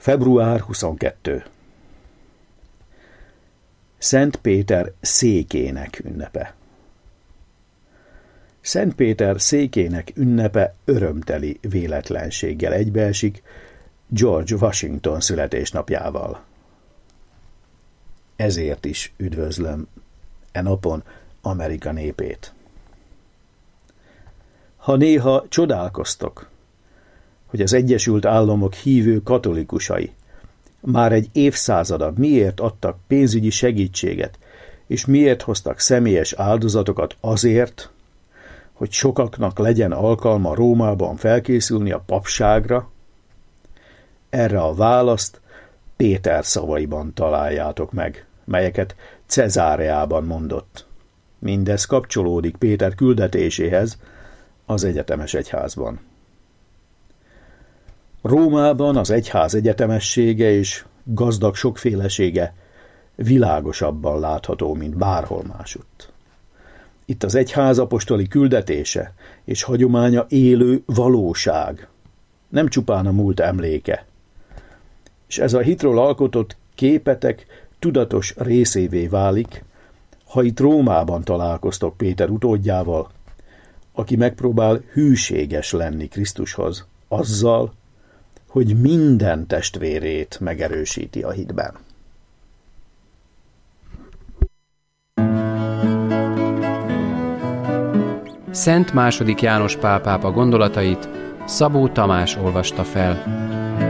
Február 22. Szent Péter székének ünnepe. Szent Péter székének ünnepe örömteli véletlenséggel egybeesik George Washington születésnapjával. Ezért is üdvözlöm e napon Amerika népét. Ha néha csodálkoztok, hogy az Egyesült Államok hívő katolikusai már egy évszázada miért adtak pénzügyi segítséget, és miért hoztak személyes áldozatokat azért, hogy sokaknak legyen alkalma Rómában felkészülni a papságra, erre a választ Péter szavaiban találjátok meg, melyeket Cezáreában mondott. Mindez kapcsolódik Péter küldetéséhez az egyetemes egyházban. Rómában az egyház egyetemessége és gazdag sokfélesége világosabban látható, mint bárhol másutt. Itt az egyház apostoli küldetése és hagyománya élő valóság, nem csupán a múlt emléke. És ez a hitről alkotott képetek tudatos részévé válik, ha itt Rómában találkoztok Péter utódjával, aki megpróbál hűséges lenni Krisztushoz, azzal, hogy minden testvérét megerősíti a hitben. Szent II. János Pál pápa gondolatait Szabó Tamás olvasta fel.